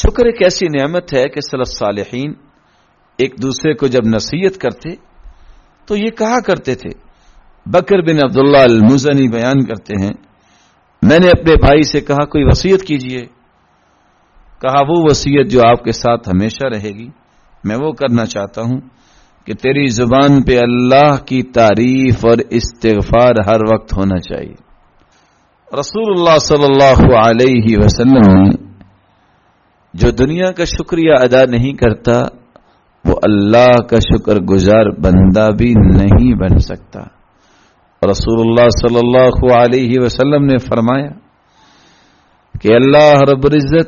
شکر ایک ایسی نعمت ہے کہ سلف صالحین ایک دوسرے کو جب نصیحت کرتے تو یہ کہا کرتے تھے. بکر بن عبداللہ المزنی بیان کرتے ہیں میں نے اپنے بھائی سے کہا کوئی وصیت کیجئے. کہا وہ وصیت جو آپ کے ساتھ ہمیشہ رہے گی میں وہ کرنا چاہتا ہوں کہ تیری زبان پہ اللہ کی تعریف اور استغفار ہر وقت ہونا چاہیے. رسول اللہ صلی اللہ علیہ وسلم نے جو دنیا کا شکریہ ادا نہیں کرتا وہ اللہ کا شکر گزار بندہ بھی نہیں بن سکتا. رسول اللہ صلی اللہ علیہ وسلم نے فرمایا کہ اللہ رب العزت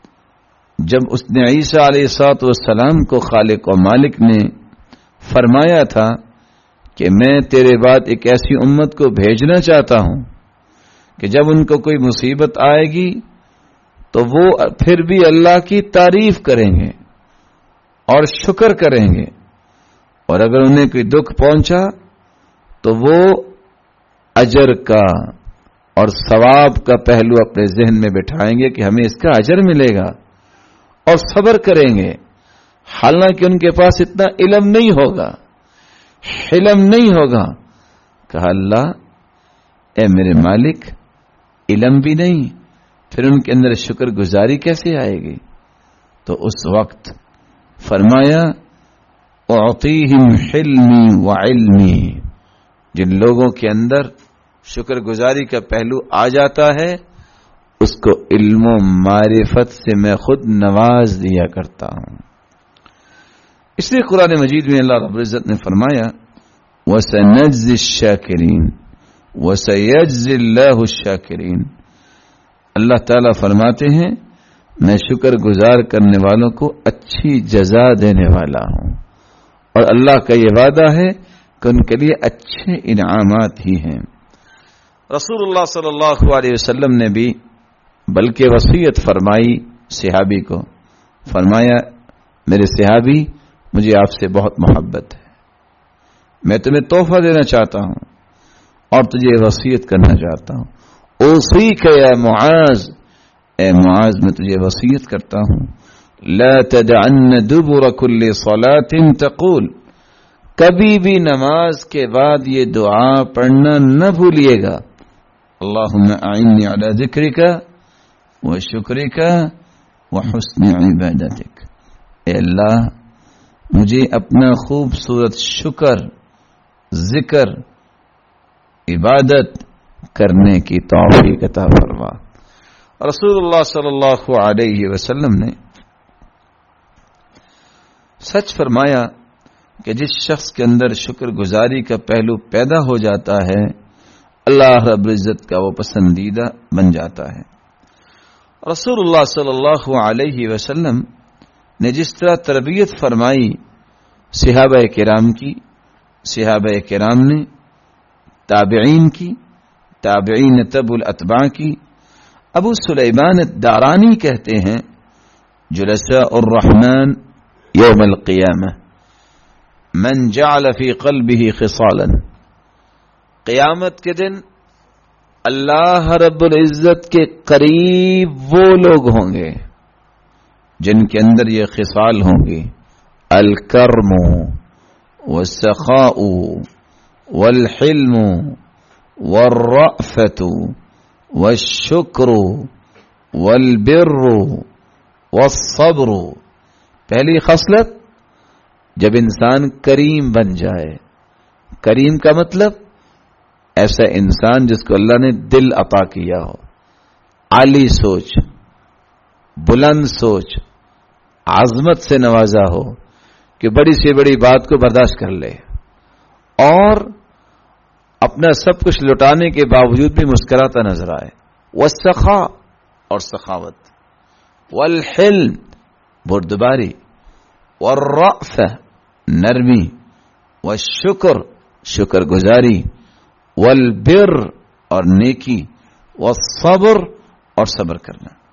جب اس نے عیسیٰ علیہ السلام کو خالق و مالک نے فرمایا تھا کہ میں تیرے بعد ایک ایسی امت کو بھیجنا چاہتا ہوں کہ جب ان کو کوئی مصیبت آئے گی تو وہ پھر بھی اللہ کی تعریف کریں گے اور شکر کریں گے، اور اگر انہیں کوئی دکھ پہنچا تو وہ اجر کا اور ثواب کا پہلو اپنے ذہن میں بٹھائیں گے کہ ہمیں اس کا اجر ملے گا اور صبر کریں گے، حالانکہ ان کے پاس اتنا علم نہیں ہوگا، حلم نہیں ہوگا. کہا اللہ اے میرے مالک علم بھی نہیں، پھر ان کے اندر شکر گزاری کیسے آئے گی؟ تو اس وقت فرمایا اعطیہم حلمی وعلمی، جن لوگوں کے اندر شکر گزاری کا پہلو آ جاتا ہے اس کو علم و معرفت سے میں خود نواز دیا کرتا ہوں. اس لیے قرآن مجید میں اللہ رب العزت نے فرمایا وَسَنَجْزِي الشَّاكِرِينَ وَسَيَجْزِي اللَّهُ الشَّاكِرِينَ. اللہ تعالیٰ فرماتے ہیں میں شکر گزار کرنے والوں کو اچھی جزا دینے والا ہوں، اور اللہ کا یہ وعدہ ہے کہ ان کے لیے اچھے انعامات ہی ہیں. رسول اللہ صلی اللہ علیہ وسلم نے بھی بلکہ وصیت فرمائی صحابی کو، فرمایا میرے صحابی مجھے آپ سے بہت محبت ہے، میں تمہیں تحفہ دینا چاہتا ہوں اور تجھے وصیت کرنا چاہتا ہوں. اوصیک یا معاذ، اے معاذ میں تجھے وصیت کرتا ہوں لا تدعن دبر كل صلاة تقول، کبھی بھی نماز کے بعد یہ دعا پڑھنا نہ بھولیے گا اللہم اعنی علی ذکرک وشکرک وحسن عبادتک. اے اللہ مجھے اپنا خوبصورت شکر، ذکر، عبادت کرنے کی توفیق عطا فرما. رسول اللہ صلی اللہ علیہ وسلم نے سچ فرمایا کہ جس شخص کے اندر شکر گزاری کا پہلو پیدا ہو جاتا ہے اللہ رب العزت کا وہ پسندیدہ بن جاتا ہے. رسول اللہ صلی اللہ علیہ وسلم نے جس طرح تربیت فرمائی صحابہ کرام کی، صحابہ کرام نے تابعین کی، تابعین تبع الاتباع کی. ابو سلیمان الدارانی کہتے ہیں جلساء الرحمن یوم القیامہ من جعل فی قلبہ خصالا، قیامت کے دن اللہ رب العزت کے قریب وہ لوگ ہوں گے جن کے اندر یہ خصال ہوں گے الکرم والسخاء والحلم والرأفت والشکر والبر والصبر. پہلی خصلت جب انسان کریم بن جائے، کریم کا مطلب ایسا انسان جس کو اللہ نے دل عطا کیا ہو، عالی سوچ، بلند سوچ، عظمت سے نوازا ہو کہ بڑی سے بڑی بات کو برداشت کر لے اور اپنا سب کچھ لٹانے کے باوجود بھی مسکراتا نظر آئے. والسخاء اور سخاوت، والحلم بردباری، والرأفہ نرمی، والشکر شکر گزاری، والبر اور نیکی، والصبر اور صبر کرنا.